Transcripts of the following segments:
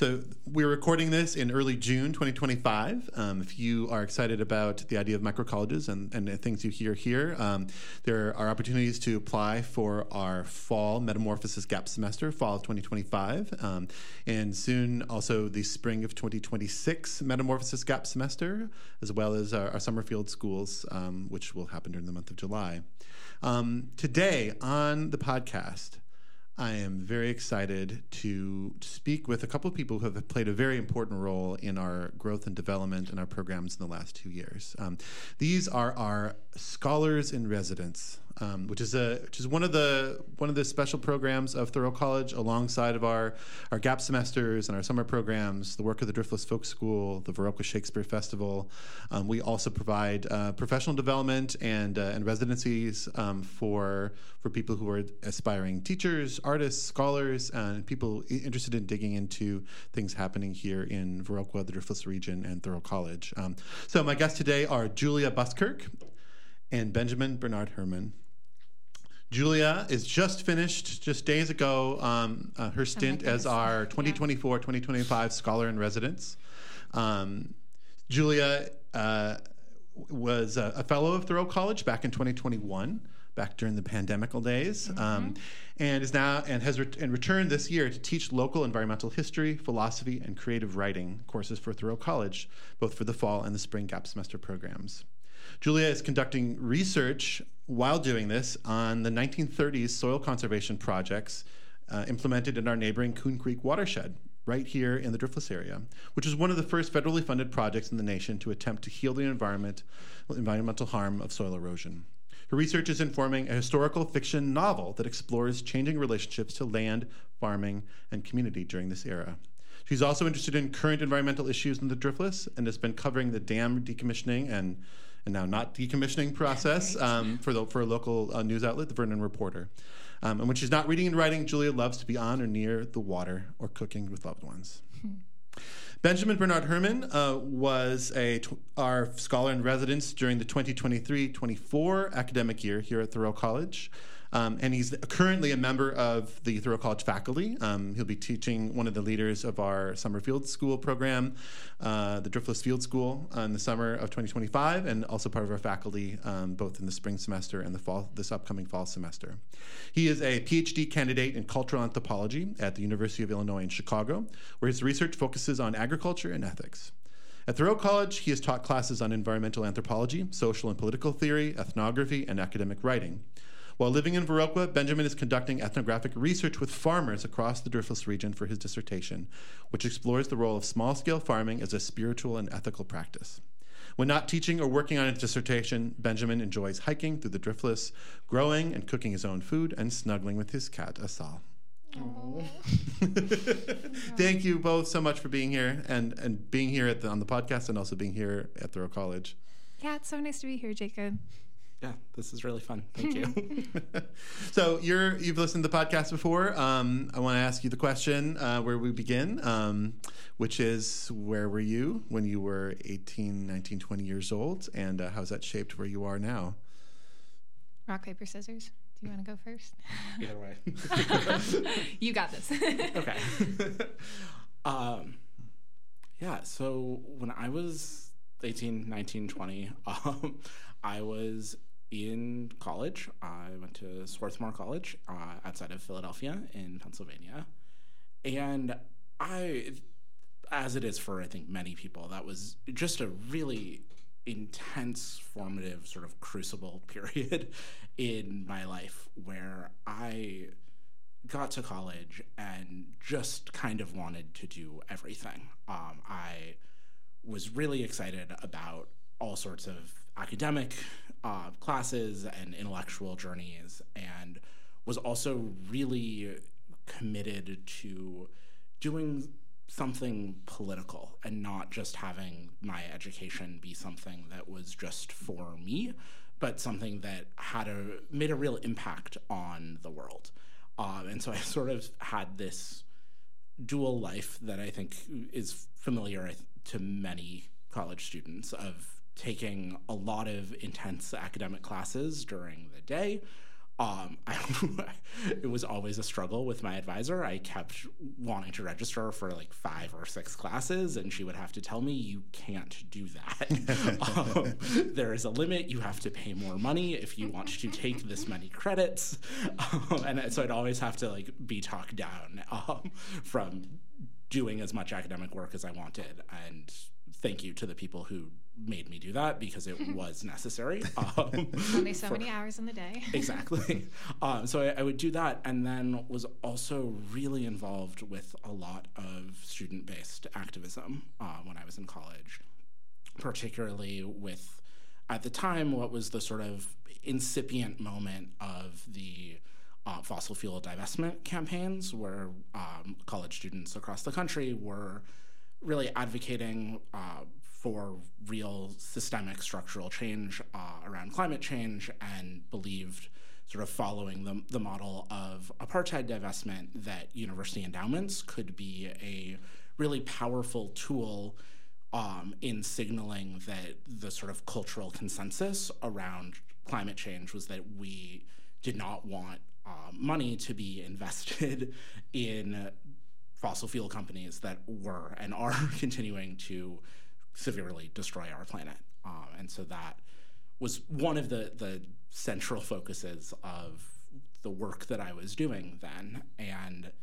So we're recording this in early June 2025. If you are excited about the idea of microcolleges and the things you hear here, there are opportunities to apply for our fall Metamorphosis Gap Semester, fall of 2025, and soon also the spring of 2026 Metamorphosis Gap Semester, as well as our Summerfield schools, which will happen during the month of July. Today on the podcast, I am very excited to speak with a couple of people who have played a very important role in our growth and development in our programs in the last 2 years. These are our Scholars in Residence, which is one of the special programs of Thoreau College, alongside of our gap semesters and our summer programs, the work of the Driftless Folk School, the Viroqua Shakespeare Festival. We also provide professional development and residencies for people who are aspiring teachers, artists, scholars, and people interested in digging into things happening here in Viroqua, the Driftless region, and Thoreau College. So my guests today are Julia Buskirk and Benjamin Bernard Herman. Julia is just finished, just days ago, her stint as our 2024-2025 Scholar in Residence. Julia was a fellow of Thoreau College back in 2021, back during the pandemical days, and is now has returned this year to teach local environmental history, philosophy, and creative writing courses for Thoreau College, both for the fall and the spring gap semester programs. Julia is conducting research while doing this on the 1930s soil conservation projects implemented in our neighboring Coon Creek watershed, right here in the Driftless area, which is one of the first federally funded projects in the nation to attempt to heal the environmental harm of soil erosion. Her research is informing a historical fiction novel that explores changing relationships to land, farming, and community during this era. She's also interested in current environmental issues in the Driftless and has been covering the dam decommissioning and now not decommissioning process for a local news outlet, the Vernon Reporter. And when she's not reading and writing, Julia loves to be on or near the water or cooking with loved ones. Benjamin Bernard Herman was our scholar in residence during the 2023-24 academic year here at Thoreau College. And he's currently a member of the Thoreau College faculty. He'll be teaching one of the leaders of our Summerfield School program, the Driftless Field School, in the summer of 2025, and also part of our faculty both in the spring semester and this upcoming fall semester. He is a PhD candidate in cultural anthropology at the University of Illinois in Chicago, where his research focuses on agriculture and ethics. At Thoreau College, he has taught classes on environmental anthropology, social and political theory, ethnography, and academic writing. While living in Viroqua, Benjamin is conducting ethnographic research with farmers across the Driftless region for his dissertation, which explores the role of small-scale farming as a spiritual and ethical practice. When not teaching or working on his dissertation, Benjamin enjoys hiking through the Driftless, growing and cooking his own food, and snuggling with his cat, Asal. Thank you both so much for being here and being here on the podcast and also being here at Thoreau College. Yeah, it's so nice to be here, Jacob. Yeah, this is really fun. Thank you. So you've listened to the podcast before. I want to ask you the question where we begin, which is, where were you when you were 18, 19, 20 years old? And how's that shaped where you are now? Rock, paper, scissors. Do you want to go first? Either way. You got this. Okay. Yeah, so when I was 18, 19, 20, I was in college. I went to Swarthmore College outside of Philadelphia in Pennsylvania. And as it is for, I think, many people, that was just a really intense, formative sort of crucible period in my life where I got to college and just kind of wanted to do everything. I was really excited about all sorts of academic classes and intellectual journeys, and was also really committed to doing something political and not just having my education be something that was just for me, but something that made a real impact on the world. And so I sort of had this dual life that I think is familiar to many college students, of taking a lot of intense academic classes during the day, It was always a struggle with my advisor. I kept wanting to register for like 5 or 6 classes, and she would have to tell me, you can't do that. There is a limit. You have to pay more money if you want to take this many credits. And so I'd always have to like be talked down from doing as much academic work as I wanted. And thank you to the people who made me do that, because it was necessary. Only so many hours in the day. Exactly. So I would do that, and then was also really involved with a lot of student-based activism when I was in college, particularly with, at the time, what was the sort of incipient moment of the fossil fuel divestment campaigns, where college students across the country were really advocating for real systemic structural change around climate change, and believed, sort of following the model of apartheid divestment, that university endowments could be a really powerful tool in signaling that the sort of cultural consensus around climate change was that we did not want money to be invested in fossil fuel companies that were and are continuing to severely destroy our planet. And so that was one of the central focuses of the work that I was doing then. And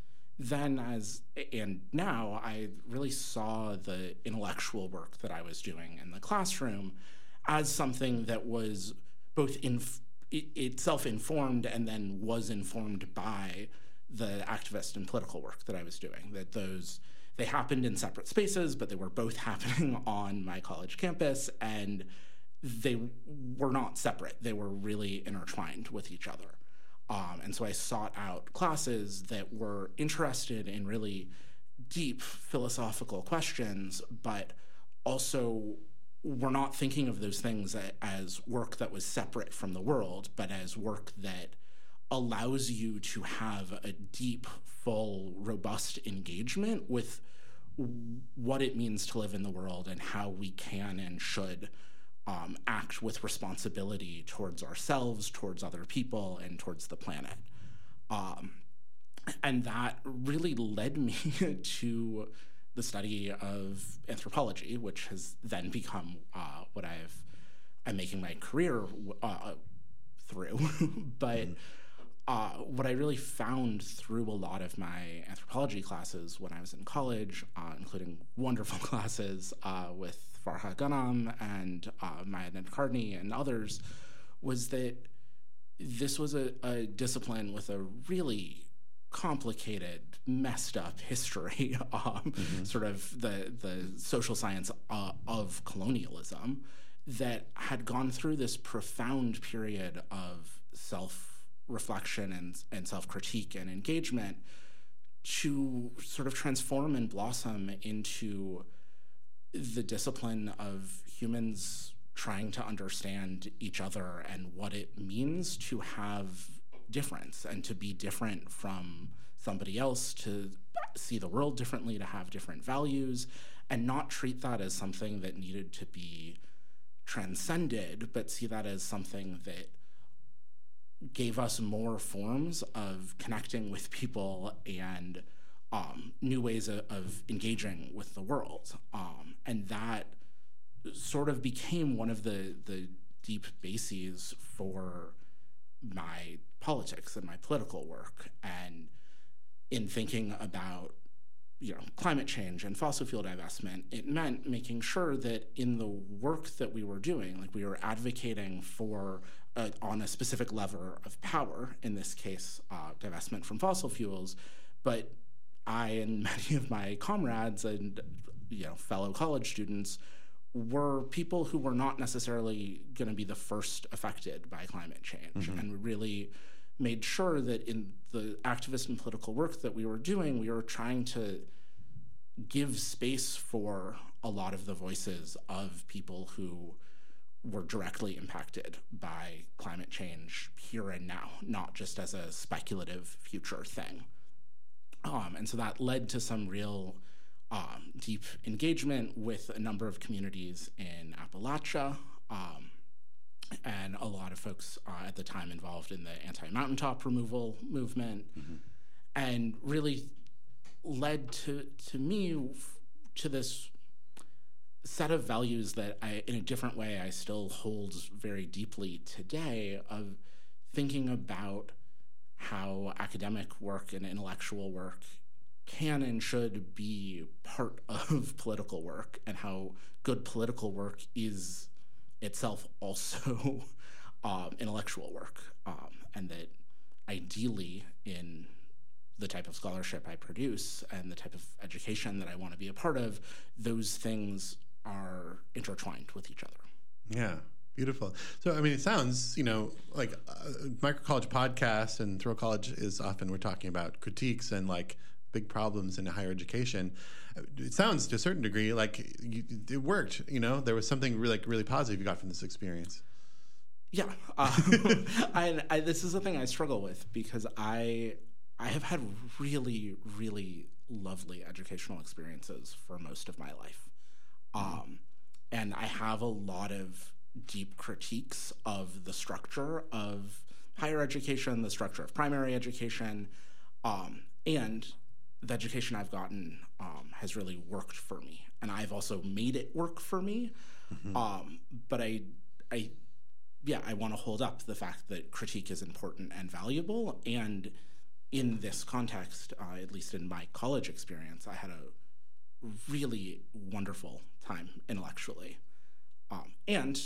now I really saw the intellectual work that I was doing in the classroom as something that was both itself informed and then was informed by the activist and political work that I was doing. That they happened in separate spaces, but they were both happening on my college campus, and they were not separate. They were really intertwined with each other. And so I sought out classes that were interested in really deep philosophical questions, but also were not thinking of those things as work that was separate from the world, but as work that allows you to have a deep, full, robust engagement with what it means to live in the world, and how we can and should act with responsibility towards ourselves, towards other people, and towards the planet. And that really led me to the study of anthropology, which has then become what I'm making my career through. But what I really found through a lot of my anthropology classes when I was in college, including wonderful classes with Farha Ghanam and Maya Nadkarni and others, was that this was a discipline with a really complicated, messed up history, sort of the social science of colonialism, that had gone through this profound period of self-reflection and self-critique and engagement to sort of transform and blossom into the discipline of humans trying to understand each other and what it means to have difference and to be different from somebody else, to see the world differently, to have different values, and not treat that as something that needed to be transcended, but see that as something that gave us more forms of connecting with people and new ways of engaging with the world. And that sort of became one of the deep bases for my politics and my political work. And in thinking about climate change and fossil fuel divestment, it meant making sure that in the work that we were doing, like we were advocating for on a specific lever of power, in this case, divestment from fossil fuels, but I and many of my comrades and fellow college students were people who were not necessarily going to be the first affected by climate change. Mm-hmm. And we really made sure that in the activist and political work that we were doing, we were trying to give space for a lot of the voices of people who were directly impacted by climate change here and now, not just as a speculative future thing. And so that led to some real deep engagement with a number of communities in Appalachia, and a lot of folks at the time involved in the anti-mountaintop removal movement, and really led to me to this set of values that I, in a different way, I still hold very deeply today, of thinking about how academic work and intellectual work can and should be part of political work, and how good political work is itself also intellectual work, and that ideally in the type of scholarship I produce and the type of education that I want to be a part of, those things are intertwined with each other. Yeah, beautiful. So, I mean, it sounds, like Microcollege podcast and Thoreau College is often, we're talking about critiques and like big problems in higher education. It sounds to a certain degree like it worked, there was something really positive you got from this experience. Yeah. This is the thing I struggle with, because I have had really, really lovely educational experiences for most of my life. And I have a lot of deep critiques of the structure of higher education, the structure of primary education, and the education I've gotten has really worked for me. And I've also made it work for me. But I want to hold up the fact that critique is important and valuable. And in this context, at least in my college experience, I had a really wonderful time intellectually. And,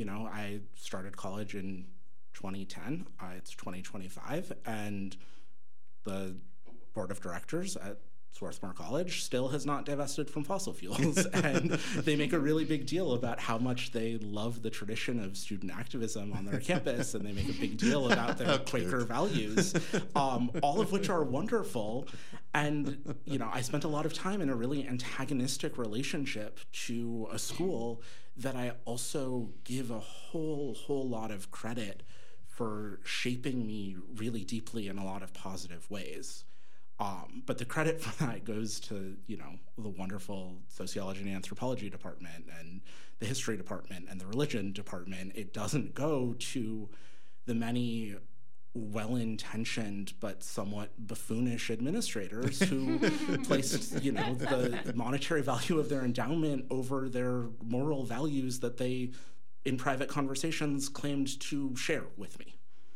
I started college in 2010. It's 2025. And the board of directors at Swarthmore College still has not divested from fossil fuels. And they make a really big deal about how much they love the tradition of student activism on their campus, and they make a big deal about their Quaker values, all of which are wonderful. And, I spent a lot of time in a really antagonistic relationship to a school that I also give a whole lot of credit for shaping me really deeply in a lot of positive ways. But the credit for that goes to, the wonderful sociology and anthropology department and the history department and the religion department. It doesn't go to the many well-intentioned but somewhat buffoonish administrators who placed, the monetary value of their endowment over their moral values that they, in private conversations, claimed to share with me.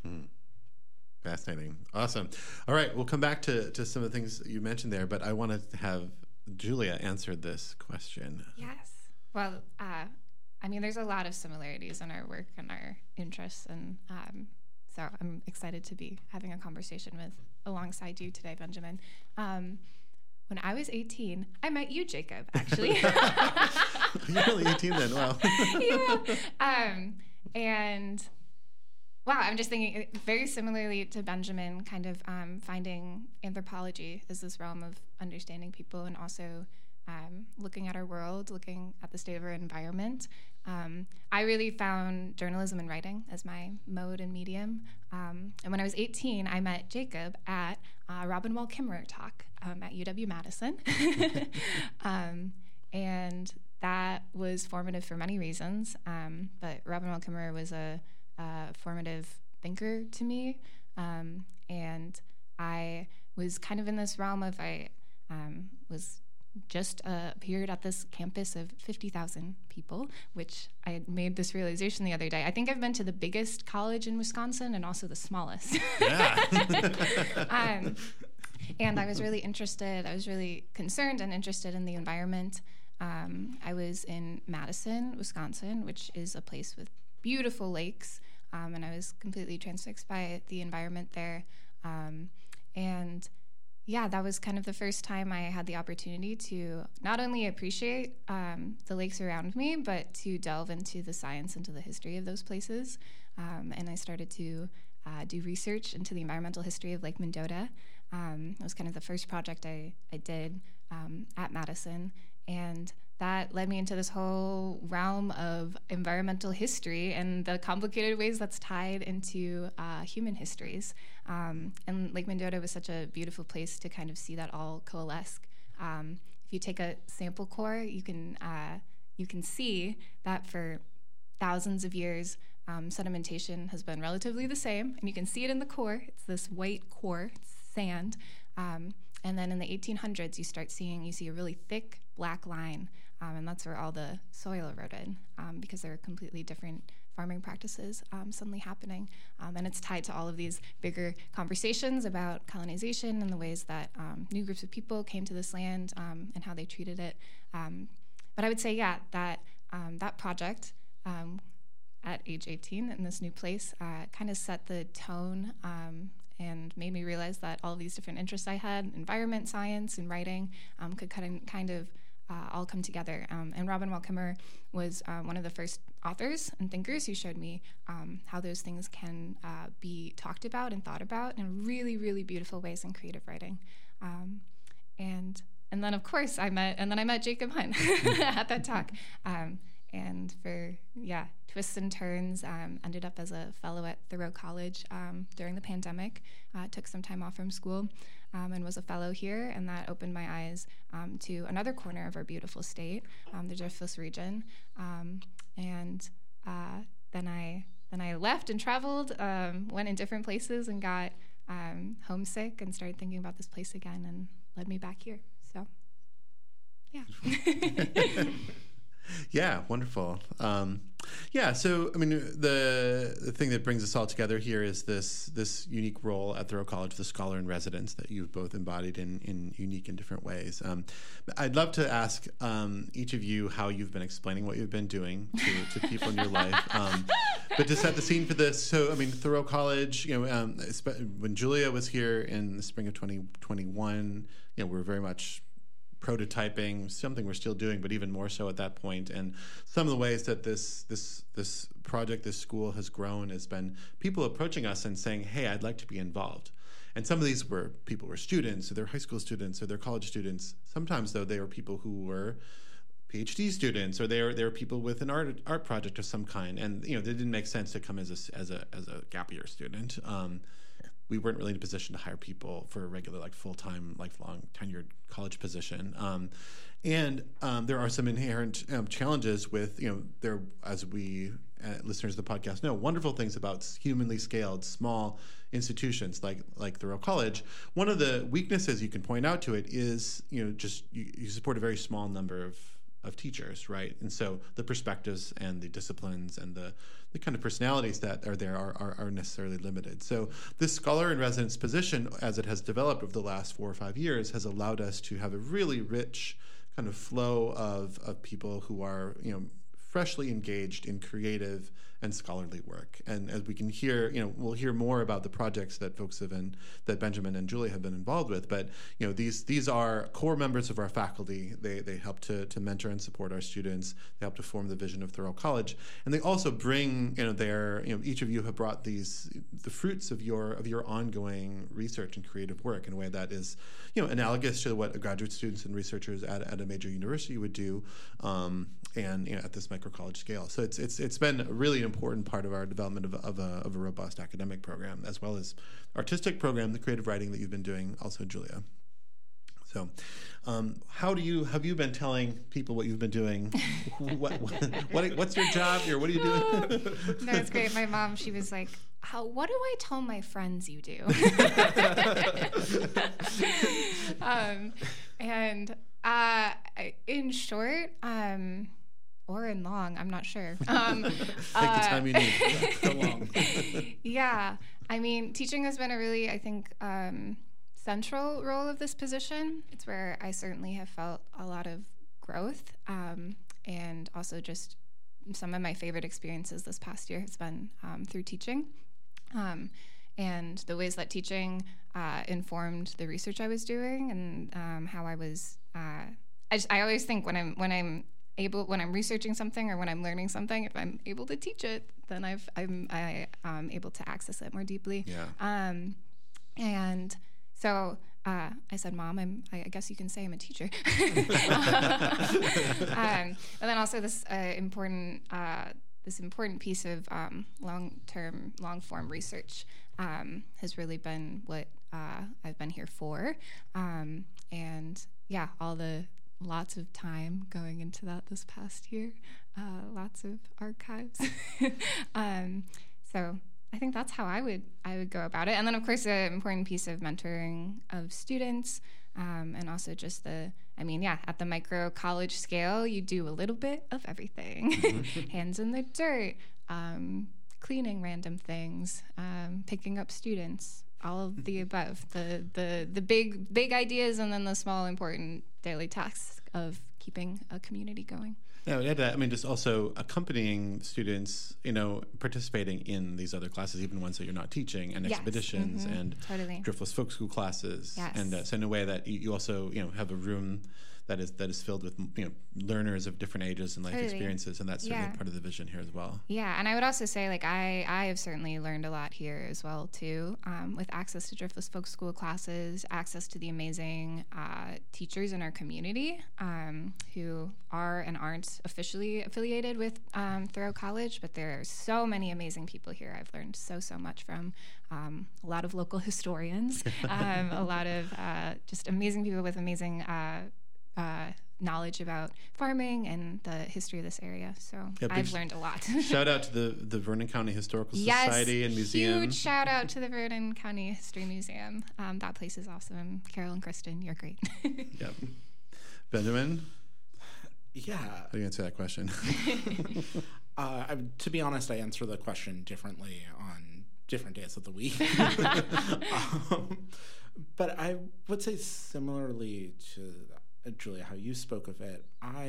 Fascinating. Awesome. All right, we'll come back to some of the things you mentioned there, but I wanted to have Julia answer this question. Yes. Well, there's a lot of similarities in our work and our interests, and so I'm excited to be having a conversation alongside you today, Benjamin. When I was 18, I met you, Jacob, actually. You're really 18 then, wow. Yeah. And wow, I'm just thinking very similarly to Benjamin, kind of finding anthropology as this realm of understanding people, and also looking at our world, looking at the state of our environment. I really found journalism and writing as my mode and medium. And when I was 18, I met Jacob at Robin Wall Kimmerer talk at UW-Madison. And that was formative for many reasons. But Robin Wall Kimmerer was a formative thinker to me. And I was kind of in this realm of, I was just appeared at this campus of 50,000 people, which I made this realization the other day. I think I've been to the biggest college in Wisconsin and also the smallest. Yeah. And I was really interested, I was really concerned and interested in the environment. I was in Madison, Wisconsin, which is a place with beautiful lakes, and I was completely transfixed by the environment there. And yeah, that was kind of the first time I had the opportunity to not only appreciate the lakes around me, but to delve into the science, into the history of those places. And I started to do research into the environmental history of Lake Mendota. It was kind of the first project I did at Madison. And that led me into this whole realm of environmental history and the complicated ways that's tied into human histories. And Lake Mendota was such a beautiful place to kind of see that all coalesce. If you take a sample core, you can see that for thousands of years, sedimentation has been relatively the same, and you can see it in the core. It's this white core, it's sand. And then in the 1800s, you see a really thick black line, and that's where all the soil eroded because there are completely different farming practices suddenly happening. And it's tied to all of these bigger conversations about colonization and the ways that new groups of people came to this land and how they treated it. But I would say, that project at age 18 in this new place kind of set the tone and made me realize that all of these different interests I had, environment, science, and writing, could kind of all come together. And Robin Wall Kimmerer was one of the first authors and thinkers who showed me how those things can be talked about and thought about in really, really beautiful ways in creative writing. And then, of course, I met Jacob Hunt at that talk. And for, twists and turns, ended up as a fellow at Thoreau College during the pandemic, took some time off from school, and was a fellow here, and that opened my eyes to another corner of our beautiful state, the Driftless region. And then I left and traveled, went in different places, and got homesick and started thinking about this place again, and led me back here. So, yeah. Yeah, wonderful. So I mean, the thing that brings us all together here is this unique role at Thoreau College, the scholar in residence that you've both embodied in unique and different ways. I'd love to ask each of you how you've been explaining what you've been doing to people in your life. But to set the scene for this, so I mean, Thoreau College, when Julia was here in the spring of 2021, we're very much prototyping, something we're still doing, but even more so at that point. And some of the ways that this project, this school has grown has been people approaching us and saying, hey, I'd like to be involved. And some of these were students, or they're high school students, or they're college students. Sometimes, though, they were people who were PhD students, or they were people with an art project of some kind. And it didn't make sense to come as a gap year student. We weren't really in a position to hire people for a regular, full-time, lifelong, tenured college position. And there are some inherent challenges with, there, as we listeners of the podcast know, wonderful things about humanly scaled, small institutions like Thoreau College. One of the weaknesses you can point out to it is, you support a very small number of teachers, right? And so the perspectives and the disciplines and the kind of personalities that are there are necessarily limited. So this scholar in residence position, as it has developed over the last 4 or 5 years, has allowed us to have a really rich kind of flow of people who are, freshly engaged in creative and scholarly work. And as we can hear, we'll hear more about the projects that that Benjamin and Julie have been involved with. But these are core members of our faculty. They help to mentor and support our students. They help to form the vision of Thoreau College, and they also bring each of you have brought the fruits of your ongoing research and creative work in a way that is analogous to what graduate students and researchers at a major university would do, and at this micro college scale. So it's been a really important part of our development of a robust academic program, as well as artistic program, the creative writing that you've been doing, also Julia. So, have you been telling people what you've been doing? What's your job here? What are you doing? No, it's great. My mom, she was like, what do I tell my friends you do? In short, or in long, I'm not sure. Take the time you need. Go long. Yeah, I mean, teaching has been a really, I think, central role of this position. It's where I certainly have felt a lot of growth, and also just some of my favorite experiences this past year has been through teaching, and the ways that teaching informed the research I was doing, and how I was. I always think when I'm researching something or when I'm learning something, if I'm able to teach it, then I'm able to access it more deeply. Yeah. And so I said, Mom, I guess you can say I'm a teacher. And then also this important piece of long-form research has really been what I've been here for. And yeah, all the lots of time going into that this past year, lots of archives. So I think that's how I would go about it. And then, of course, an important piece of mentoring of students, and also just at the micro college scale, you do a little bit of everything. Hands in the dirt, cleaning random things, picking up students, all of the above, the big ideas, and then the small important daily tasks of keeping a community going. Yeah, we had that. I mean, just also accompanying students, participating in these other classes, even ones that you're not teaching, and expeditions and Driftless Folk School classes. Yes. And so in a way that you also, have a room that is filled with, learners of different ages and life experiences, and that's certainly part of the vision here as well. Yeah, and I would also say, I have certainly learned a lot here as well, too, with access to Driftless Folk School classes, access to the amazing teachers in our community who are and aren't officially affiliated with Thoreau College, but there are so many amazing people here I've learned so much from. A lot of local historians, a lot of just amazing people with amazing knowledge about farming and the history of this area. So I've learned a lot. Shout out to the Vernon County Historical Society and Museum. Huge shout out to the Vernon County History Museum. That place is awesome. Carol and Kristen, you're great. Yep. Benjamin? Yeah. How do you answer that question? To be honest, I answer the question differently on different days of the week. But I would say similarly to Julia, how you spoke of it,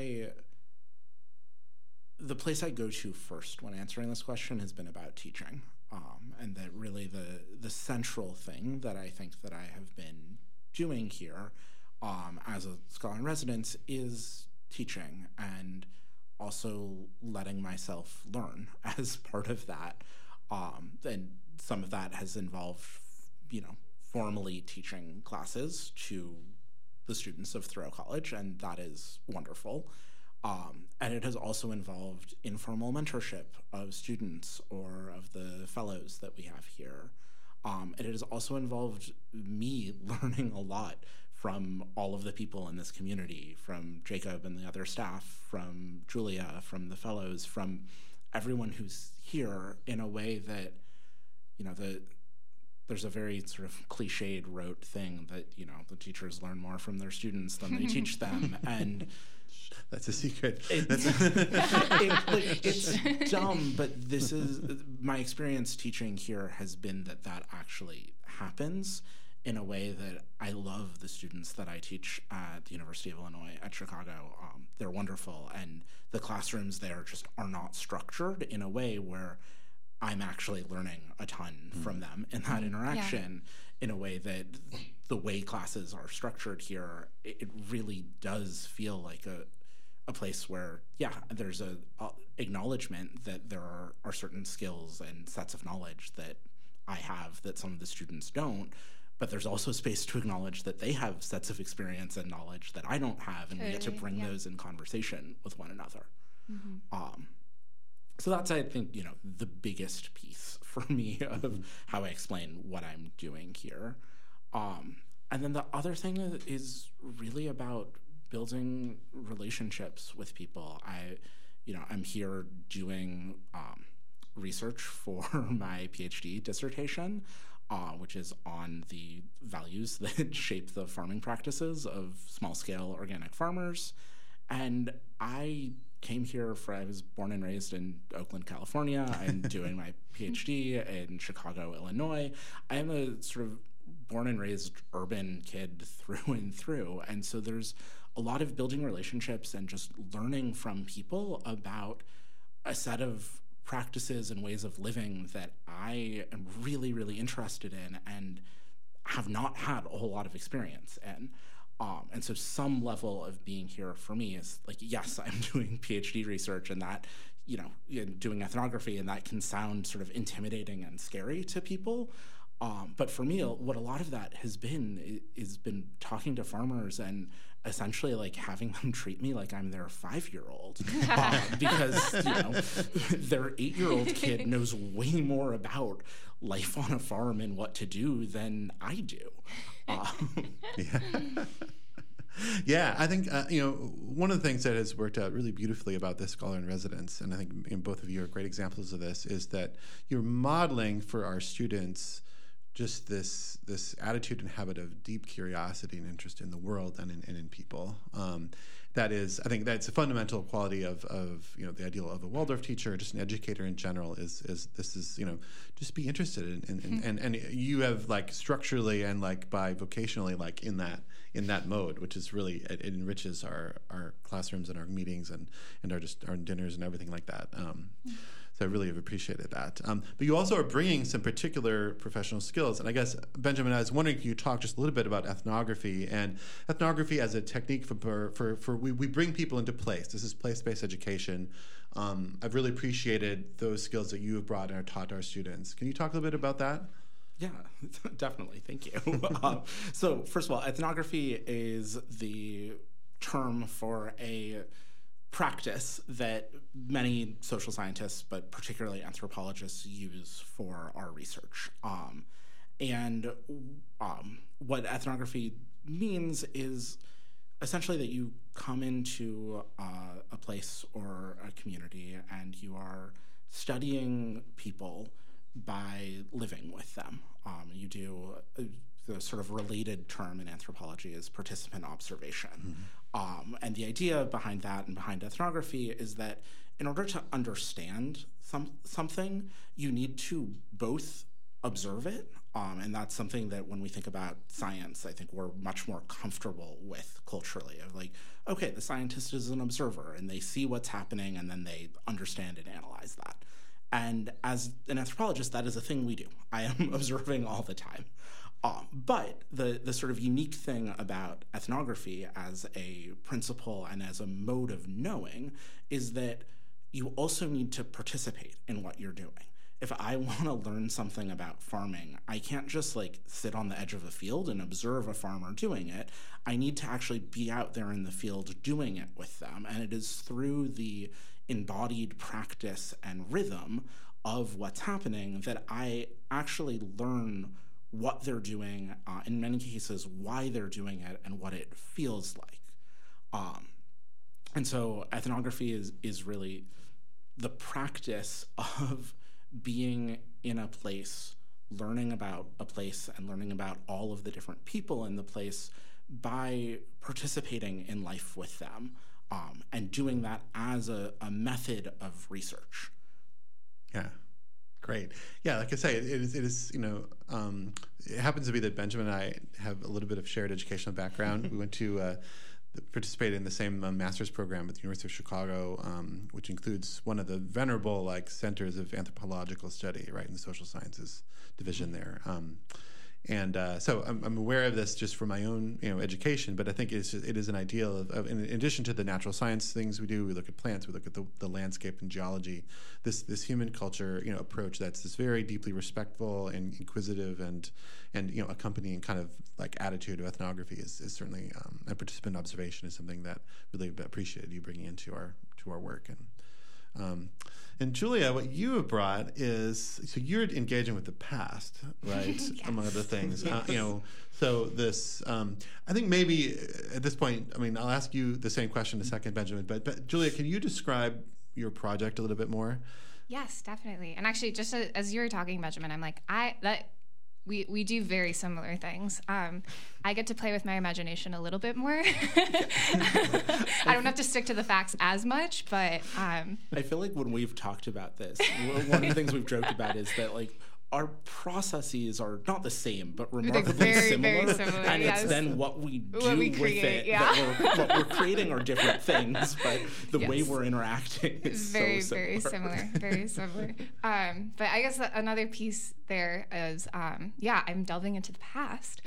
the place I go to first when answering this question has been about teaching, and that really the central thing that I think that I have been doing here as a scholar in residence is teaching, and also letting myself learn as part of that. And some of that has involved, formally teaching classes to the students of Thoreau College, and that is wonderful. And it has also involved informal mentorship of students or of the fellows that we have here. And it has also involved me learning a lot from all of the people in this community, from Jacob and the other staff, from Julia, from the fellows, from everyone who's here, in a way that, there's a very sort of cliched rote thing that, the teachers learn more from their students than they teach them. And that's a secret. It's dumb, but this is my experience teaching here has been that actually happens in a way that I love the students that I teach at the University of Illinois at Chicago. They're wonderful, and the classrooms there just are not structured in a way where I'm actually learning a ton from them in that interaction, in a way that the way classes are structured here, it really does feel like a place where, there's a acknowledgement that there are certain skills and sets of knowledge that I have that some of the students don't, but there's also space to acknowledge that they have sets of experience and knowledge that I don't have, and we get to bring those in conversation with one another. So that's, I think, the biggest piece for me of how I explain what I'm doing here. And then the other thing is really about building relationships with people. I'm here doing research for my PhD dissertation, which is on the values that shape the farming practices of small-scale organic farmers. And I came here I was born and raised in Oakland, California. I'm doing my PhD in Chicago, Illinois. I am a sort of born and raised urban kid through and through. And so there's a lot of building relationships and just learning from people about a set of practices and ways of living that I am really, really interested in and have not had a whole lot of experience in. And so some level of being here for me is like, yes, I'm doing PhD research, and that, doing ethnography, and that can sound sort of intimidating and scary to people. But for me, what a lot of that has been talking to farmers and essentially like having them treat me like I'm their 5-year-old, because their 8-year-old kid knows way more about life on a farm and what to do than I do. Yeah, I think one of the things that has worked out really beautifully about this Scholar in Residence, and I think both of you are great examples of this, is that you're modeling for our students just this attitude and habit of deep curiosity and interest in the world and in people. That is, I think that's a fundamental quality of the ideal of a Waldorf teacher, just an educator in general. Is just be interested in and you have like structurally and like by vocationally like in that mode, which is really it enriches our classrooms and our meetings and our dinners and everything like that. So I really have appreciated that. But you also are bringing some particular professional skills. And I guess, Benjamin, I was wondering, can you talk just a little bit about ethnography and ethnography as a technique for we bring people into place. This is place-based education. I've really appreciated those skills that you have brought and are taught to our students. Can you talk a little bit about that? Yeah, definitely. Thank you. So first of all, ethnography is the term for a practice that many social scientists, but particularly anthropologists, use for our research. What ethnography means is essentially that you come into a place or a community and you are studying people by living with them. You do the sort of related term in anthropology is participant observation. And the idea behind that and behind ethnography is that in order to understand something, you need to both observe it, and that's something that when we think about science, I think we're much more comfortable with culturally. Of like, okay, the scientist is an observer, and they see what's happening, and then they understand and analyze that. And as an anthropologist, that is a thing we do. I am observing all the time. But the sort of unique thing about ethnography as a principle and as a mode of knowing is that you also need to participate in what you're doing. If I want to learn something about farming, I can't just like sit on the edge of a field and observe a farmer doing it. I need to actually be out there in the field doing it with them. And it is through the embodied practice and rhythm of what's happening that I actually learn what they're doing, in many cases, why they're doing it, and what it feels like. And so ethnography is really the practice of being in a place, learning about a place, and learning about all of the different people in the place by participating in life with them, and doing that as a method of research. Yeah. Great. Yeah, like I say, it is it happens to be that Benjamin and I have a little bit of shared educational background. We went to participate in the same master's program at the University of Chicago, which includes one of the venerable centers of anthropological study, right, in the social sciences division there. So I'm aware of this just for my own education, but I think it is an ideal of in addition to the natural science things we do, we look at plants, we look at the landscape and geology, this human culture approach that's this very deeply respectful and inquisitive and accompanying kind of like attitude of ethnography is certainly and participant observation is something that really appreciated you bringing into our work. And Julia, what you have brought is, so you're engaging with the past, right? Yes. Among other things. So this, I think maybe at this point, I'll ask you the same question in a second, Benjamin, but Julia, can you describe your project a little bit more? Yes, definitely. And actually, just as you were talking, Benjamin, I'm like, we do very similar things. I get to play with my imagination a little bit more. I don't have to stick to the facts as much, but... I feel like when we've talked about this, one of the things we've joked about is that our processes are not the same, but remarkably similar. Very similar. And yes. It's then what we do create, with it. Yeah. What we're creating are different things, but the way we're interacting is very so similar. Very similar. But I guess another piece there is, I'm delving into the past.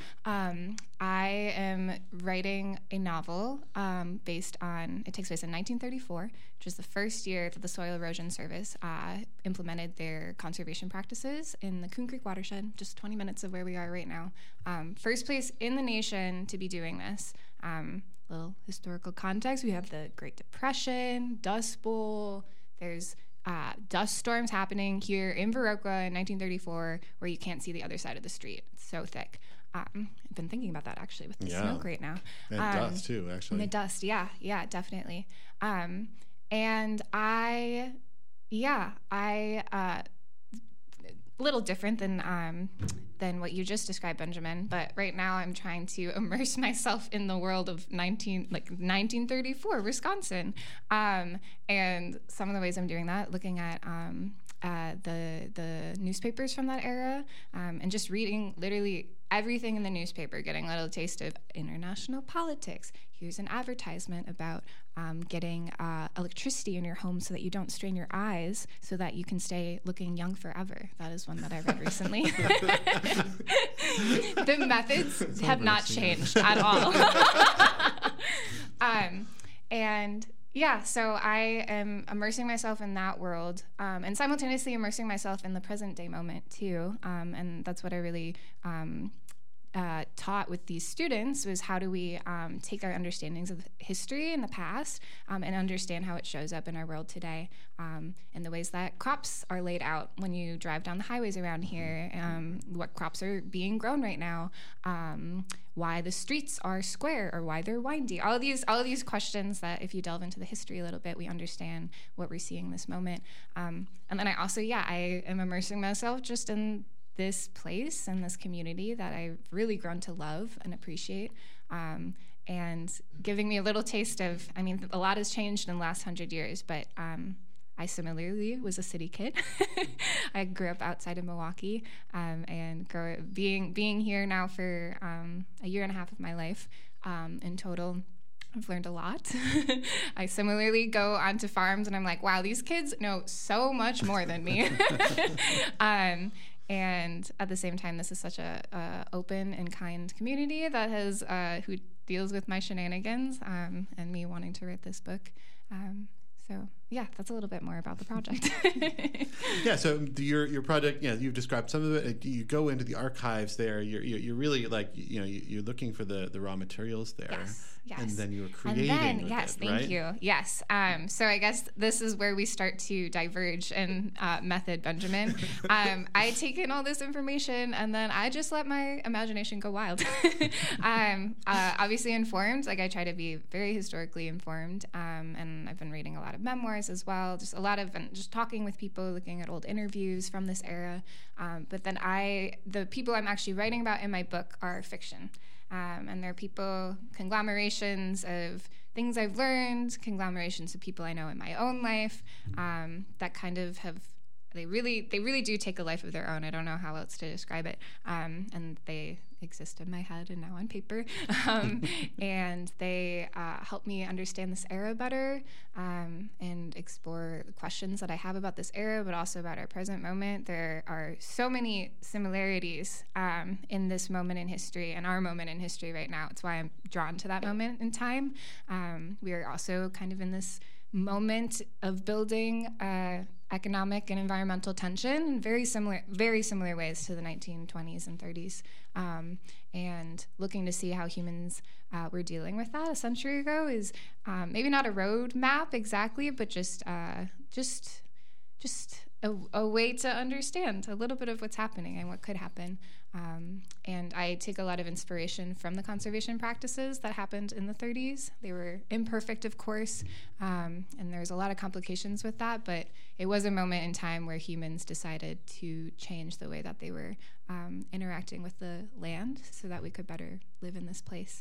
I am writing a novel it takes place in 1934, which was the first year that the Soil Erosion Service implemented their conservation practices in the Coon Creek watershed, just 20 minutes of where we are right now. First place in the nation to be doing this. Little historical context, we have the Great Depression, Dust Bowl, there's dust storms happening here in Viroqua in 1934 where you can't see the other side of the street. It's so thick. I've been thinking about that actually with the smoke right now. And dust too, actually. And the dust, yeah, definitely. And a little different than what you just described, Benjamin. But right now, I'm trying to immerse myself in the world of 1934 Wisconsin, and some of the ways I'm doing that, looking at the newspapers from that era, and just reading literally everything in the newspaper, getting a little taste of international politics. Here's an advertisement about getting electricity in your home so that you don't strain your eyes, so that you can stay looking young forever. That is one that I read recently. The methods have not changed at all. So I am immersing myself in that world, and simultaneously immersing myself in the present day moment too. And that's what I really taught with these students, was how do we take our understandings of history in the past and understand how it shows up in our world today, and the ways that crops are laid out when you drive down the highways around here, what crops are being grown right now, why the streets are square or why they're windy. All of these questions that, if you delve into the history a little bit, we understand what we're seeing in this moment. And then I also, I am immersing myself just in this place and this community that I've really grown to love and appreciate, and giving me a little taste of, a lot has changed in the last 100 years, but I similarly was a city kid. I grew up outside of Milwaukee, and being here now for a year and a half of my life in total. I've learned a lot. I similarly go onto farms and I'm like, wow, these kids know so much more than me. And at the same time, this is such a open and kind community that has who deals with my shenanigans, and me wanting to write this book. That's a little bit more about the project. So your project, you've described some of it. You go into the archives there. You're really you're looking for the raw materials there. Yes. And then you're creating. And then, thank you. Yes. So I guess this is where we start to diverge in method, Benjamin. I take in all this information and then I just let my imagination go wild. Obviously informed. I try to be very historically informed, and I've been reading a lot of memoirs as well. Just a lot of just talking with people, looking at old interviews from this era. But then the people I'm actually writing about in my book are fiction. And they're people, conglomerations of things I've learned, conglomerations of people I know in my own life, that kind of they really do take a life of their own. I don't know how else to describe it. And they exist in my head and now on paper. And they help me understand this era better, and explore the questions that I have about this era, but also about our present moment. There are so many similarities in this moment in history and our moment in history right now. It's why I'm drawn to that moment in time. We are also kind of in this moment of building economic and environmental tension in very similar ways to the 1920s and 30s, and looking to see how humans were dealing with that a century ago is maybe not a road map exactly, but just a way to understand a little bit of what's happening and what could happen. And I take a lot of inspiration from the conservation practices that happened in the 30s. They were imperfect, of course, and there's a lot of complications with that, but it was a moment in time where humans decided to change the way that they were interacting with the land so that we could better live in this place.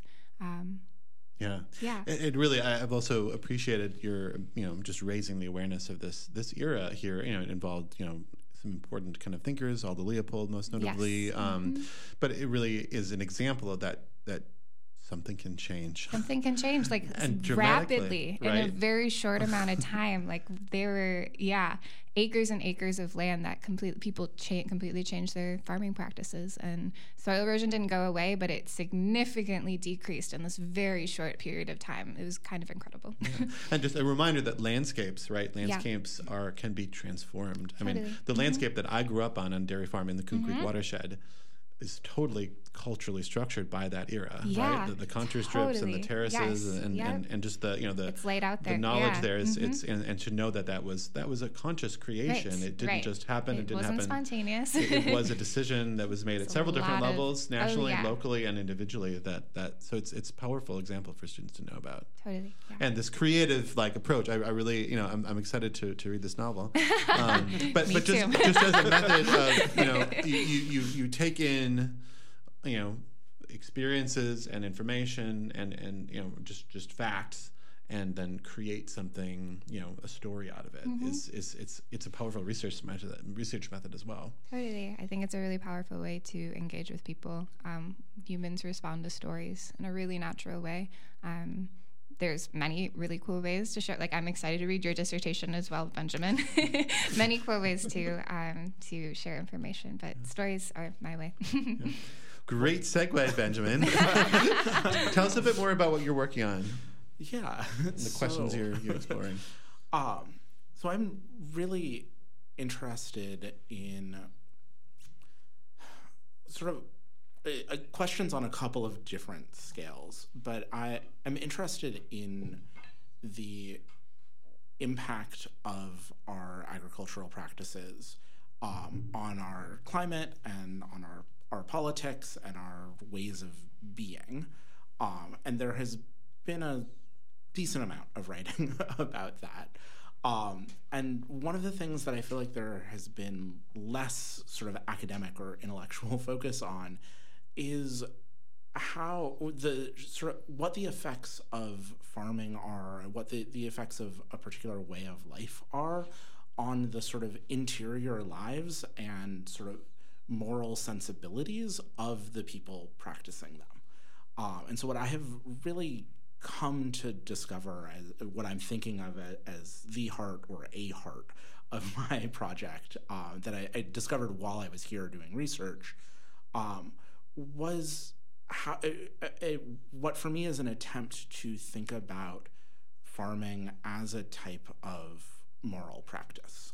It really, I've also appreciated your, just raising the awareness of this era here. It involved, some important kind of thinkers, Aldo Leopold, most notably. Yes. But it really is an example of that something can change. Something can change, and rapidly, right? In a very short amount of time. There were, acres and acres of land that completely changed their farming practices. And soil erosion didn't go away, but it significantly decreased in this very short period of time. It was kind of incredible. Yeah. And just a reminder that landscapes can be transformed. Totally. I mean, the landscape that I grew up on Dairy Farm in the Coon Creek watershed is totally culturally structured by that era, Yeah, right? The contour strips and the totally. terraces Yes. and, Yep. and just the It's laid out the there. knowledge Yeah. there is and to know that was a conscious creation. Right, It didn't right. just happen. It didn't wasn't happen. spontaneous. It was a decision that was made at It's a several different lot of- levels, oh, nationally, yeah. locally, and individually. So it's a powerful example for students to know about. Totally. Yeah. And this creative approach, I really I'm excited to read this novel. But Me just too. just as a method of you take in experiences and information and just facts, and then create something, a story out of it. It's a powerful research method as well. Totally. I think it's a really powerful way to engage with people. Humans respond to stories in a really natural way. There's many really cool ways to share. Like, I'm excited to read your dissertation as well, Benjamin. Many cool ways to share information, but stories are my way. Great segue, Benjamin. Tell us a bit more about what you're working on. Yeah. The questions you're exploring. So I'm really interested in sort of questions on a couple of different scales, but I'm interested in the impact of our agricultural practices on our climate and on our politics and our ways of being. And there has been a decent amount of writing about that. And one of the things that I feel like there has been less sort of academic or intellectual focus on is how what the effects of farming are, what the effects of a particular way of life are on the sort of interior lives and sort of moral sensibilities of the people practicing them. And so what I have really come to discover as what I'm thinking of as the heart or a heart of my project that I discovered while I was here doing research was how what for me is an attempt to think about farming as a type of moral practice.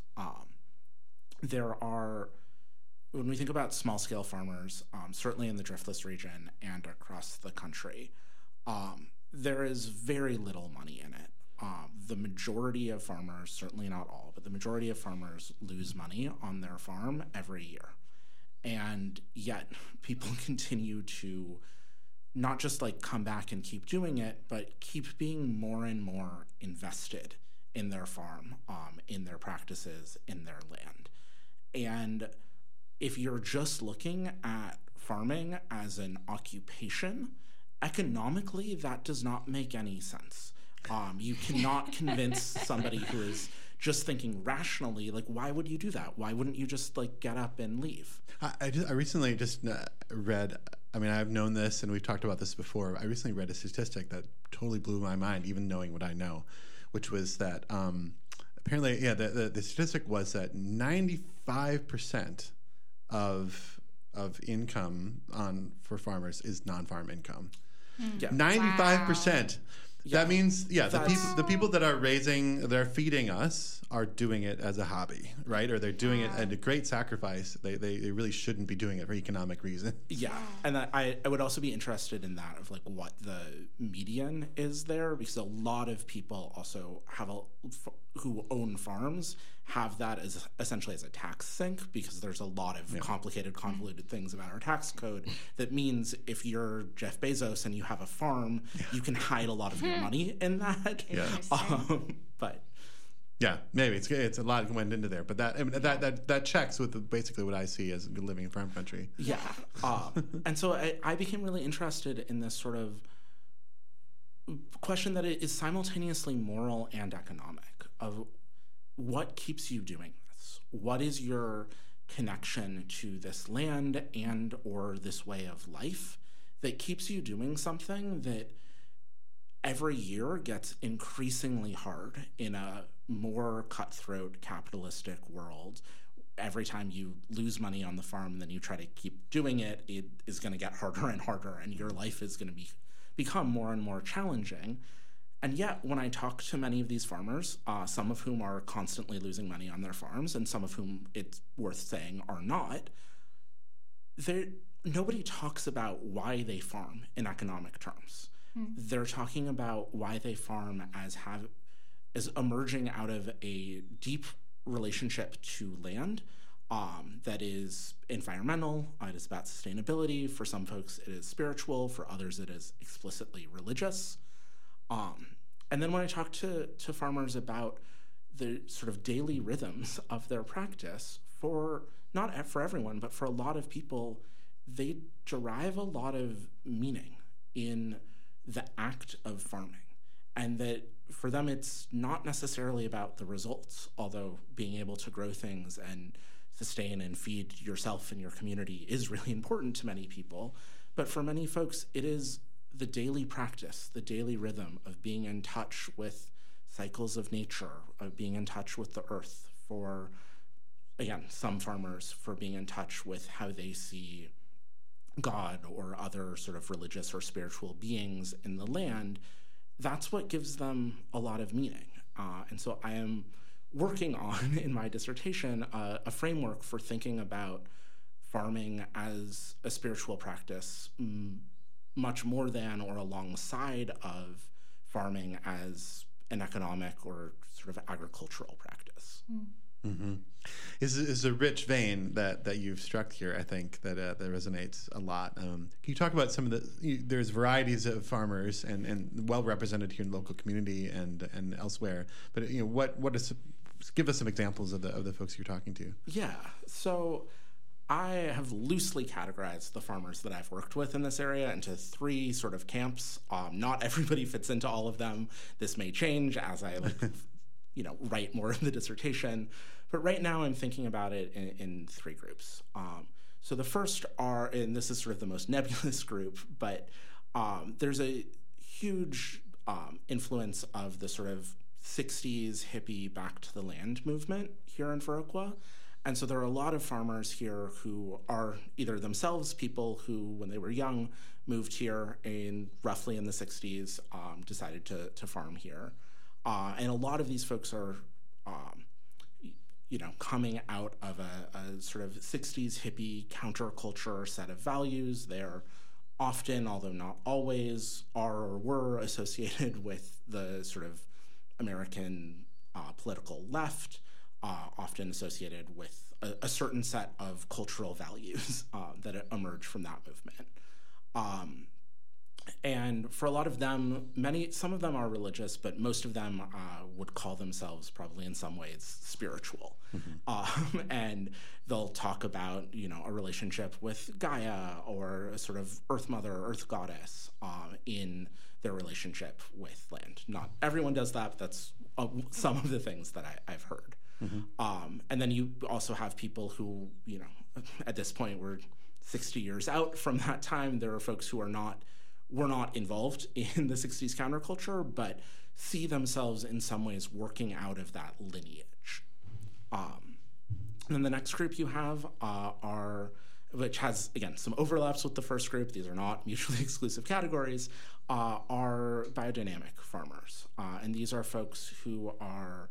When we think about small-scale farmers, certainly in the Driftless region and across the country, there is very little money in it. The majority of farmers, certainly not all, but the majority of farmers lose money on their farm every year. And yet people continue to not just come back and keep doing it, but keep being more and more invested in their farm, in their practices, in their land. And if you're just looking at farming as an occupation, economically, that does not make any sense. You cannot convince somebody who is just thinking rationally, why would you do that? Why wouldn't you just get up and leave? I recently just read, I've known this and we've talked about this before. I recently read a statistic that totally blew my mind, even knowing what I know, which was that apparently, the statistic was that 95% of income for farmers is non-farm income. Yeah. 95%. Yeah. That means, the people that are feeding us are doing it as a hobby, right? Or they're doing it at a great sacrifice. They really shouldn't be doing it for economic reasons. Yeah, and I would also be interested in that of what the median is there, because a lot of people also who own farms have that as essentially as a tax sink, because there's a lot of complicated, convoluted things about our tax code that means if you're Jeff Bezos and you have a farm, you can hide a lot of your money in that. Yeah. But yeah, maybe it's a lot went into there, but that checks with basically what I see as living in farm country. Yeah, and so I became really interested in this sort of question that is simultaneously moral and economic of what keeps you doing this? What is your connection to this land and or this way of life that keeps you doing something that every year gets increasingly hard in a more cutthroat capitalistic world? Every time you lose money on the farm and then you try to keep doing it, it is going to get harder and harder, and your life is going to become more and more challenging. And yet, when I talk to many of these farmers, some of whom are constantly losing money on their farms and some of whom, it's worth saying, are not, nobody talks about why they farm in economic terms. They're talking about why they farm as emerging out of a deep relationship to land that is environmental. It is about sustainability. For some folks, it is spiritual. For others, it is explicitly religious. And then when I talk to farmers about the sort of daily rhythms of their practice, not for everyone, but for a lot of people, they derive a lot of meaning in the act of farming. And that for them, it's not necessarily about the results, although being able to grow things and sustain and feed yourself and your community is really important to many people. But for many folks, it is the daily practice, the daily rhythm of being in touch with cycles of nature, of being in touch with the earth. For, again, some farmers, for being in touch with how they see God or other sort of religious or spiritual beings in the land. That's what gives them a lot of meaning. And so I am working on, in my dissertation, a framework for thinking about farming as a spiritual practice, much more than or alongside of farming as an economic or sort of agricultural practice. Mm-hmm. Is a rich vein that you've struck here. I think that resonates a lot. Can you talk about some of there's varieties of farmers and well represented here in the local community and elsewhere. But give us some examples of the folks you're talking to. Yeah. So I have loosely categorized the farmers that I've worked with in this area into 3 sort of camps. Not everybody fits into all of them. This may change as I write more of the dissertation. But right now I'm thinking about it in 3 groups. So the first are, and this is sort of the most nebulous group, but there's a huge influence of the sort of 60s hippie back to the land movement here in Viroqua. And so there are a lot of farmers here who are either themselves people who, when they were young, moved here roughly in the 60s, decided to farm here. And a lot of these folks are, coming out of a sort of 60s hippie counterculture set of values. They're often, although not always, are or were associated with the sort of American political left, often associated with a certain set of cultural values that emerge from that movement. And for a lot of them, some of them are religious, but most of them would call themselves probably in some ways spiritual. Mm-hmm. And they'll talk about, a relationship with Gaia or a sort of Earth Mother, Earth Goddess in their relationship with land. Not everyone does that, but that's some of the things that I've heard. Mm-hmm. And then you also have people who, at this point, we're 60 years out from that time. There are folks who were not involved in the 60s counterculture, but see themselves in some ways working out of that lineage. And then the next group you have which has, again, some overlaps with the first group, these are not mutually exclusive categories, are biodynamic farmers. And these are folks who are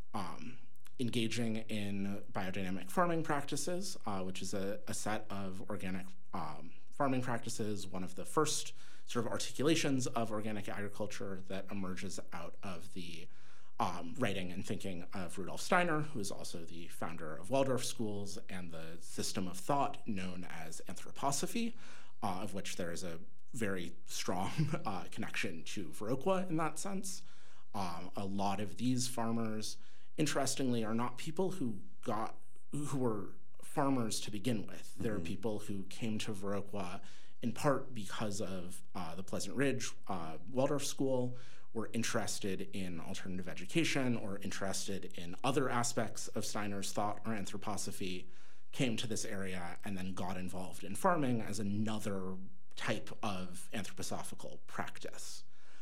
engaging in biodynamic farming practices, which is a set of organic farming practices, one of the first sort of articulations of organic agriculture that emerges out of the writing and thinking of Rudolf Steiner, who is also the founder of Waldorf schools and the system of thought known as anthroposophy, of which there is a very strong connection to Viroqua in that sense. A lot of these farmers, interestingly, are not people who were farmers to begin with. Mm-hmm. There are people who came to Viroqua in part because of the Pleasant Ridge Waldorf School, were interested in alternative education or interested in other aspects of Steiner's thought or anthroposophy, came to this area and then got involved in farming as another type of anthroposophical practice.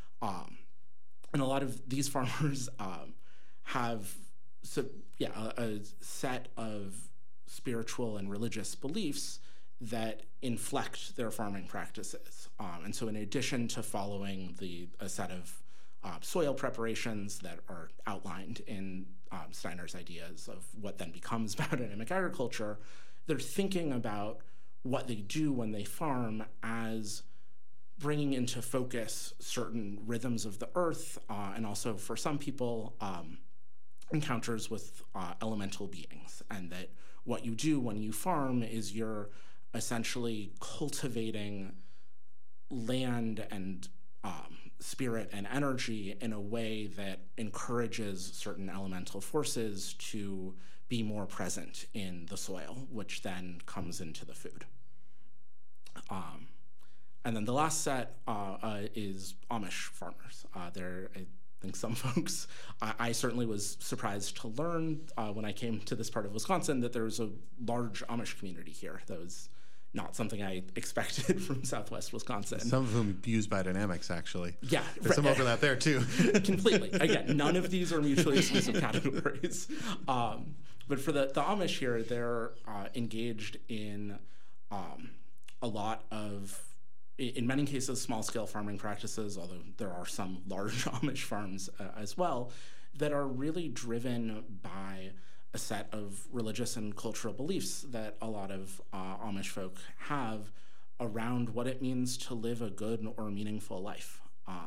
And a lot of these farmers have a set of spiritual and religious beliefs that inflect their farming practices. And so in addition to following a set of soil preparations that are outlined in Steiner's ideas of what then becomes biodynamic agriculture, they're thinking about what they do when they farm as bringing into focus certain rhythms of the earth, and also for some people, encounters with elemental beings, and that what you do when you farm is you're essentially cultivating land and spirit and energy in a way that encourages certain elemental forces to be more present in the soil, which then comes into the food. And then the last set is Amish farmers. I think some folks, I certainly was surprised to learn when I came to this part of Wisconsin that there was a large Amish community here. That was not something I expected from Southwest Wisconsin. Some of whom use biodynamics, actually. Yeah. There's some overlap there, too. Completely. Again, none of these are mutually exclusive categories. But for the Amish here, they're engaged in a lot of, in many cases, small-scale farming practices, although there are some large Amish farms as well, that are really driven by a set of religious and cultural beliefs that a lot of Amish folk have around what it means to live a good or meaningful life.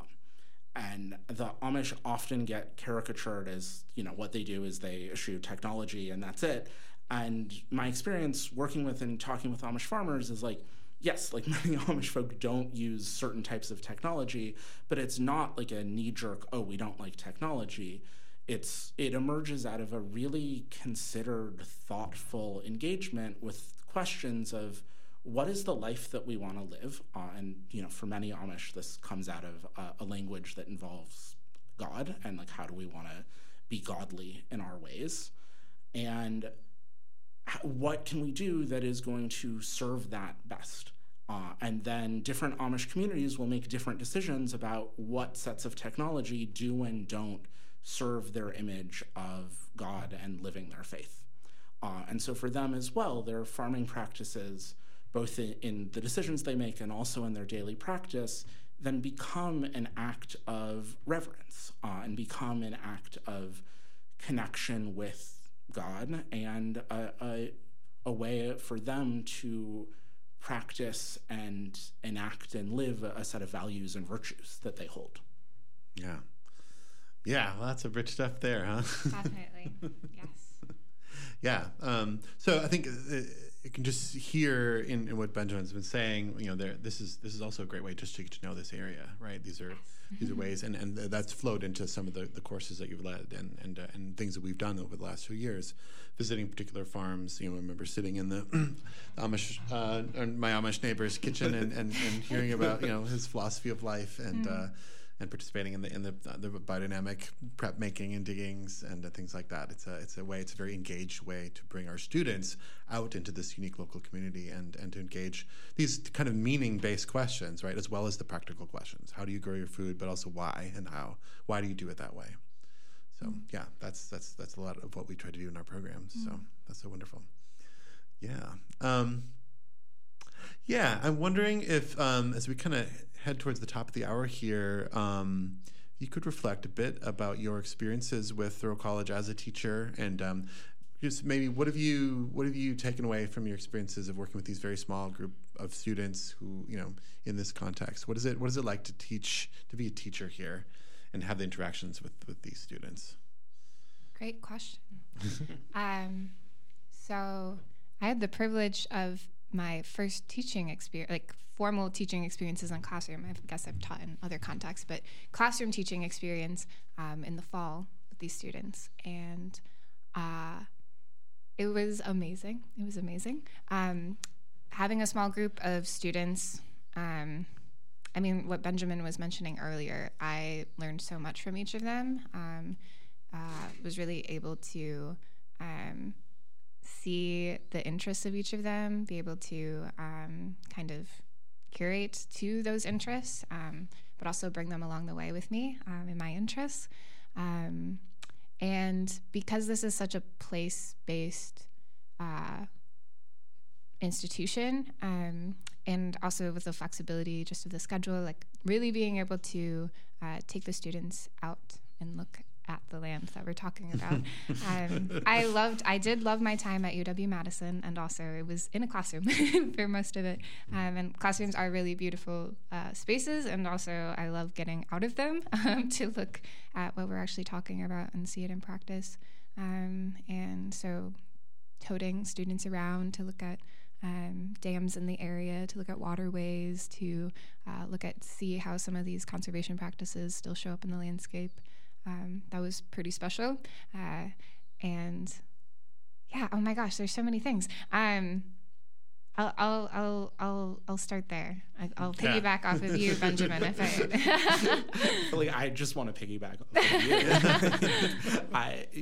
And the Amish often get caricatured as, what they do is they eschew technology and that's it. And my experience working with and talking with Amish farmers is like, yes, like many Amish folk don't use certain types of technology, but it's not like a knee-jerk, oh, we don't like technology. It emerges out of a really considered, thoughtful engagement with questions of what is the life that we want to live? And for many Amish, this comes out of a language that involves God and like how do we want to be godly in our ways, and what can we do that is going to serve that best? And then different Amish communities will make different decisions about what sets of technology do and don't serve their image of God and living their faith. And so for them as well, their farming practices, both in the decisions they make and also in their daily practice, then become an act of reverence and become an act of connection with God and a way for them to practice and enact and live a set of values and virtues that they hold. Yeah. Yeah, lots of rich stuff there, huh? Definitely, yes. Yeah. So I think you can just hear in what Benjamin's been saying. This is also a great way just to get to know this area, right? These are ways, and that's flowed into some of the courses that you've led and things that we've done over the last few years, visiting particular farms. I remember sitting in the Amish, my Amish neighbor's kitchen and hearing about his philosophy of life and participating in the biodynamic prep making and diggings and things like that. It's a very engaged way to bring our students out into this unique local community and to engage these kind of meaning-based questions, right, as well as the practical questions. How do you grow your food, but also why and how? Why do you do it that way? So yeah, that's a lot of what we try to do in our programs. So that's so wonderful. Yeah. Yeah, I'm wondering if as we kind of head towards the top of the hour here, you could reflect a bit about your experiences with Thoreau College as a teacher, and just maybe what have you taken away from your experiences of working with these very small group of students who in this context? What is it like to be a teacher here, and have the interactions with these students? Great question. So I had the privilege of my first teaching experience, like formal teaching experiences in classroom. I guess I've taught in other contexts, but classroom teaching experience in the fall with these students. And it was amazing. It was amazing. Having a small group of students, what Benjamin was mentioning earlier, I learned so much from each of them. Was really able to see the interests of each of them, be able to kind of curate to those interests, but also bring them along the way with me in my interests. And because this is such a place-based institution, and also with the flexibility just of the schedule, like really being able to take the students out and look at the land that we're talking about. I did love my time at UW-Madison, and also it was in a classroom for most of it. And classrooms are really beautiful spaces, and also I love getting out of them to look at what we're actually talking about and see it in practice. And so toting students around to look at dams in the area, to look at waterways, to see how some of these conservation practices still show up in the landscape. That was pretty special. And yeah, oh my gosh, there's so many things. I'll start there. I'll piggyback off of you, Benjamin. I just want to piggyback off of you.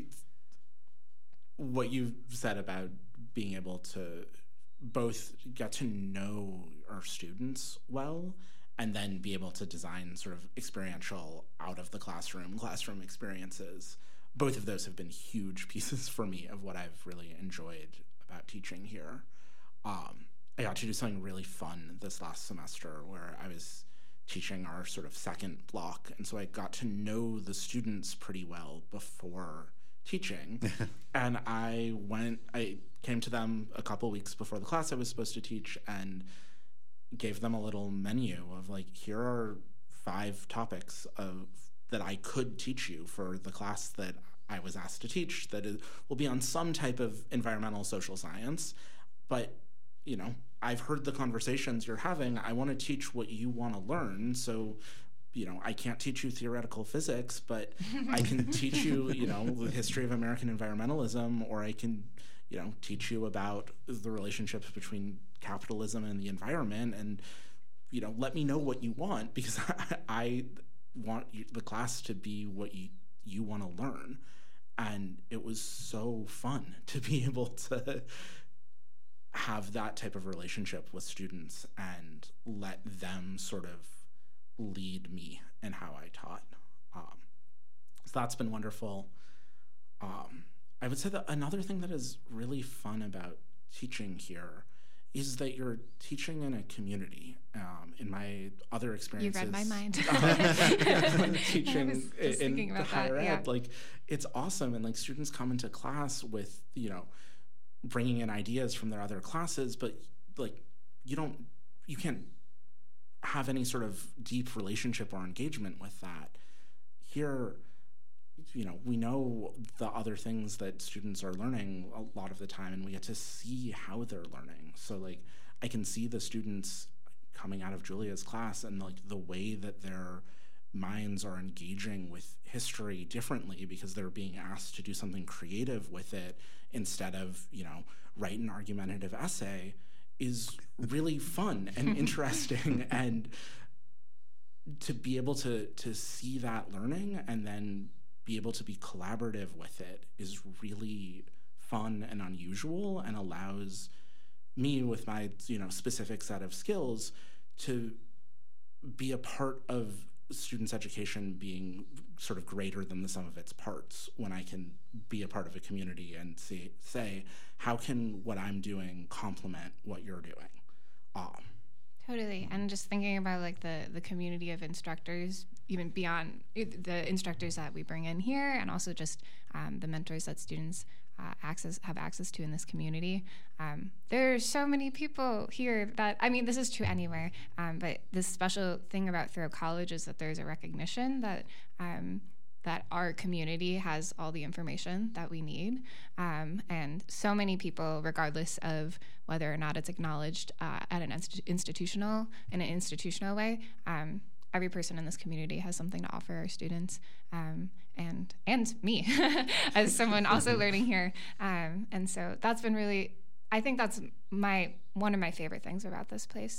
What you said about being able to both get to know our students well, and then be able to design sort of experiential out of the classroom experiences. Both of those have been huge pieces for me of what I've really enjoyed about teaching here. I got to do something really fun this last semester where I was teaching our sort of second block. And so I got to know the students pretty well before teaching. And I came to them a couple weeks before the class I was supposed to teach and gave them a little menu of like, here are 5 topics that I could teach you for the class that I was asked to teach that will be on some type of environmental social science. But, you know, I've heard the conversations you're having. I want to teach what you want to learn. So, you know, I can't teach you theoretical physics, but I can teach you, you know, the history of American environmentalism, or I can, you know, teach you about the relationships between capitalism and the environment, and, you know, let me know what you want, because I want the class to be what you want to learn. And it was so fun to be able to have that type of relationship with students and let them sort of lead me in how I taught. So that's been wonderful. I would say that another thing that is really fun about teaching here is that you're teaching in a community. In my other experiences, you read my mind. Teaching in the higher ed, like, it's awesome, and like students come into class with, you know, bringing in ideas from their other classes, but like you can't have any sort of deep relationship or engagement with that. Here, you know, we know the other things that students are learning a lot of the time, and we get to see how they're learning. So like I can see the students coming out of Julia's class and like the way that their minds are engaging with history differently because they're being asked to do something creative with it instead of, you know, write an argumentative essay is really fun and interesting. And to be able to see that learning and then be able to be collaborative with it is really fun and unusual, and allows me with my, you know, specific set of skills to be a part of students' education being sort of greater than the sum of its parts, when I can be a part of a community and say how can what I'm doing complement what you're doing. Totally. And just thinking about like the community of instructors, even beyond the instructors that we bring in here, and also just the mentors that students have access to in this community. There are so many people here that, I mean, this is true anywhere, but the special thing about Thoreau College is that there's a recognition that that our community has all the information that we need. And so many people, regardless of whether or not it's acknowledged at an institutional way, every person in this community has something to offer our students, and me as someone also learning here. And so that's been really, I think that's one of my favorite things about this place.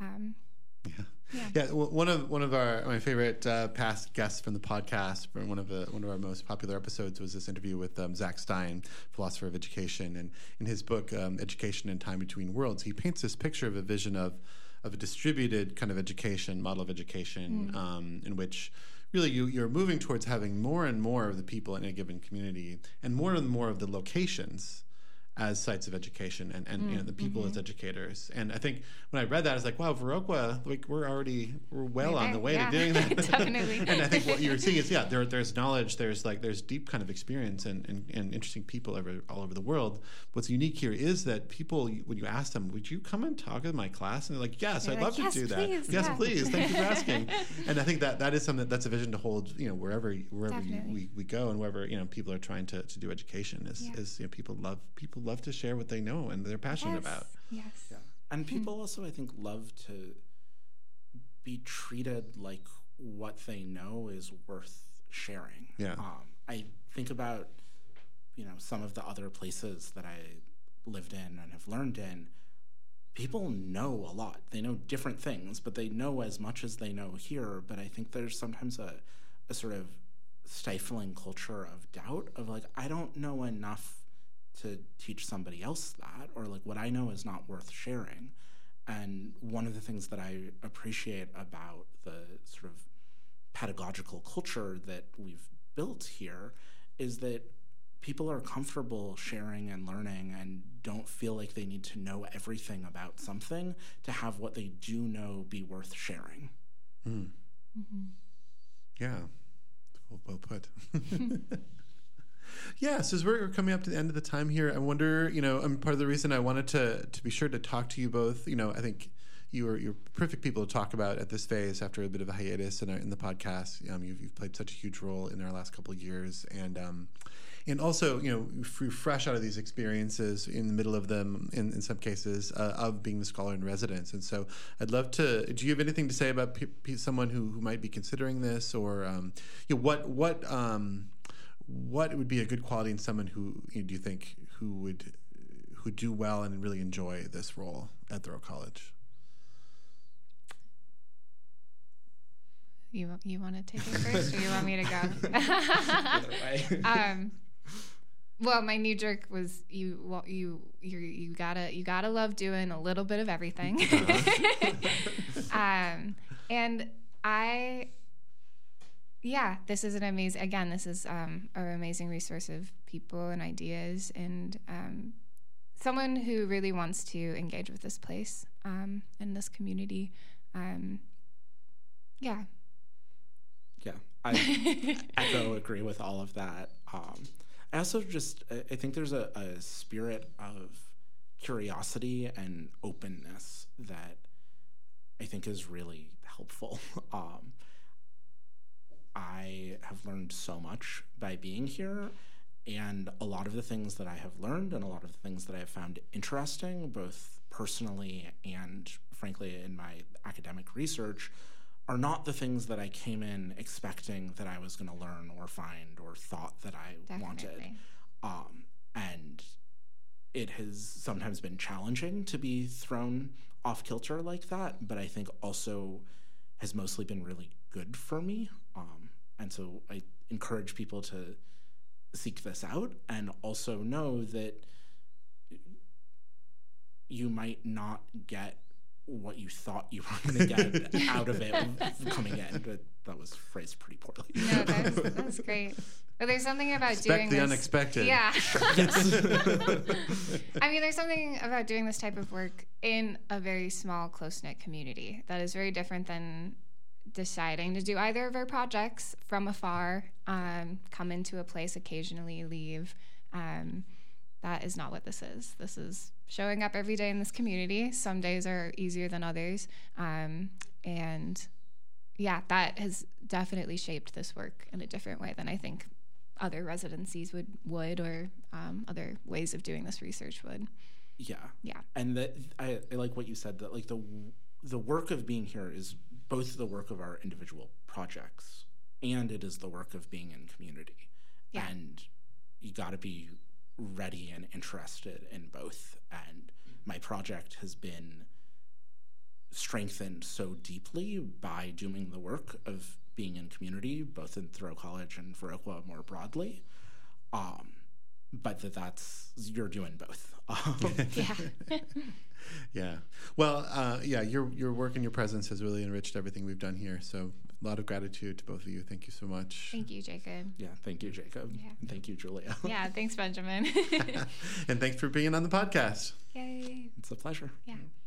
Yeah. Well, one of my favorite past guests from the podcast, for one of our most popular episodes, was this interview with Zach Stein, philosopher of education, and in his book Education and Time Between Worlds, he paints this picture of a vision of a distributed kind of education model of education, in which really you're moving towards having more and more of the people in a given community and more of the locations as sites of education and the people as educators. And I think when I read that, I was like, wow, Viroqua, like we're well on the way to doing that. Definitely. And I think what you're seeing is, there's knowledge, there's deep kind of experience and interesting people all over the world. What's unique here is that people, when you ask them, would you come and talk in my class? And they're like, yes, I'd love to do that. Yes, please. Thank you for asking. And I think that is something that's a vision to hold, wherever we go, and wherever, people are trying to do education is people love to share what they know and they're passionate about. Yes. Yeah. And people also, I think, love to be treated like what they know is worth sharing. Yeah. I think about, some of the other places that I lived in and have learned in. People know a lot. They know different things, but they know as much as they know here. But I think there's sometimes a sort of stifling culture of doubt of like, I don't know enough to teach somebody else that, or like what I know is not worth sharing. And one of the things that I appreciate about the sort of pedagogical culture that we've built here is that people are comfortable sharing and learning and don't feel like they need to know everything about something to have what they do know be worth sharing. Mm. Mm-hmm. Yeah, well put. Yeah, so as we're coming up to the end of the time here, I wonder, part of the reason I wanted to be sure to talk to you both, I think you're perfect people to talk about at this phase after a bit of a hiatus in the podcast. You've played such a huge role in our last couple of years, and also, fresh out of these experiences in the middle of them, in some cases, of being the scholar in residence. And so I'd love to, do you have anything to say about someone who might be considering this, or what would be a good quality in someone who do you think who would do well and really enjoy this role at Thoreau College? You want to take it first, or you want me to go? Either way. Well, my knee jerk was you gotta love doing a little bit of everything. And this is an amazing, again, this is an amazing resource of people and ideas, and someone who really wants to engage with this place and this community. Yeah, I agree with all of that. I also I think there's a spirit of curiosity and openness that I think is really helpful. I have learned so much by being here, and a lot of the things that I have learned and a lot of the things that I have found interesting, both personally and frankly in my academic research, are not the things that I came in expecting that I was going to learn or find or thought that I wanted. And it has sometimes been challenging to be thrown off kilter like that, but I think also has mostly been really good for me. And so I encourage people to seek this out and also know that you might not get what you thought you were going to get out of it coming in. But that was phrased pretty poorly. No, that was great. But there's something about doing the this. Unexpected. Yeah. Yes. I mean, there's something about doing this type of work in a very small, close-knit community that is very different than deciding to do either of our projects from afar, come into a place, occasionally leave. That is not what this is. This is showing up every day in this community. Some days are easier than others. And yeah, that has definitely shaped this work in a different way than I think other residencies would or other ways of doing this research would. Yeah. Yeah. And that I like what you said, that like the work of being here is both the work of our individual projects and it is the work of being in community. Yeah. And you got to be ready and interested in both. And my project has been strengthened so deeply by doing the work of being in community, both in Thoreau College and Viroqua more broadly. But you're doing both. Yeah. Yeah. Well, your work and your presence has really enriched everything we've done here. So A lot of gratitude to both of you. Thank you so much. Thank you, Jacob. Yeah, thank you, Jacob. Yeah. And thank you, Julia. Yeah, thanks, Benjamin. And thanks for being on the podcast. Yay. It's a pleasure. Yeah.